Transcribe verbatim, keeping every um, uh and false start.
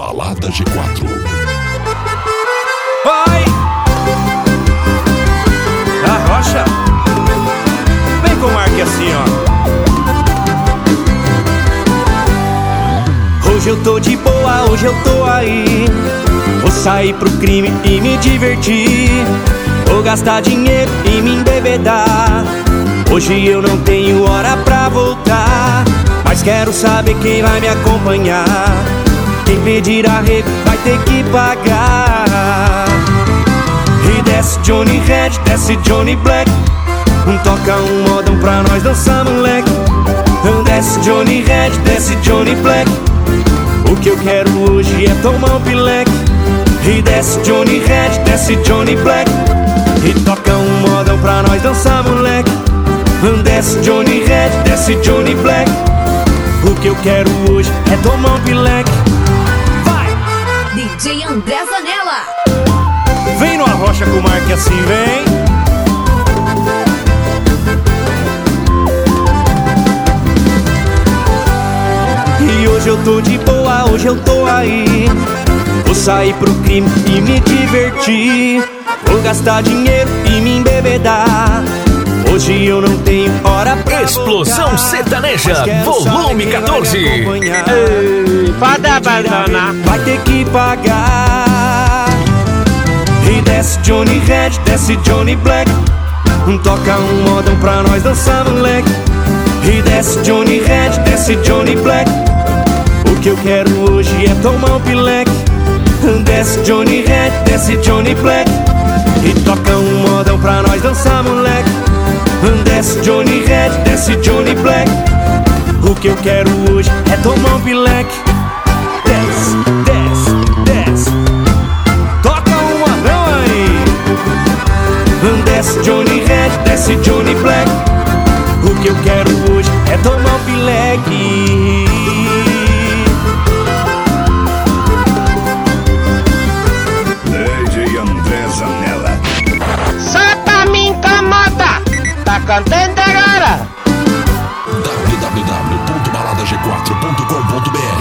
Balada G quatro. Vai! Arrocha! Vem com o Mark assim, ó. Hoje eu tô de boa, hoje eu tô aí. Vou sair pro crime e me divertir. Vou gastar dinheiro e me embebedar. Hoje eu não tenho hora pra voltar, mas quero saber quem vai me acompanhar. Quem pedir arrego vai ter que pagar. E desce Johnny Red, desce Johnny Black. Um toca um modão pra nós dançar, moleque. Desce Johnny Red, desce Johnny Black. O que eu quero hoje é tomar um pileque. E desce Johnny Red, desce Johnny Black. E toca um modão pra nós dançar, moleque. Desce Johnny Red, desce Johnny Black. O que eu quero hoje é tomar um pileque. Vai! D J André Zanella. Vem no Arrocha com o Mark assim, vem. E hoje eu tô de boa, hoje eu tô aí. Vou sair pro crime e me divertir. Vou gastar dinheiro e me embebedar. Hoje eu não tenho hora pra Explosão voltar, Sertaneja, volume quatorze. Ei, pode abandonar. Vai ter que pagar. E desce Johnny Red, desce Johnny Black. Um toca um modão pra nós dançar, moleque. E desce Johnny Red, desce Johnny Black. O que eu quero hoje é tomar um pileque. Desce Johnny Red, desce Johnny Black. E toca um modão pra nós dançar, moleque. Desce Johnny Red, desce Johnny Black. O que eu quero hoje é tomar um pileque. Desce, desce, desce. Toca um modão aí. Desce Johnny Red, desce Johnny Black. O que eu quero hoje é tomar um pileque. D J André Zanella. Só pra me incomoda. Tá contente agora? w w w ponto balada g quatro ponto com ponto b r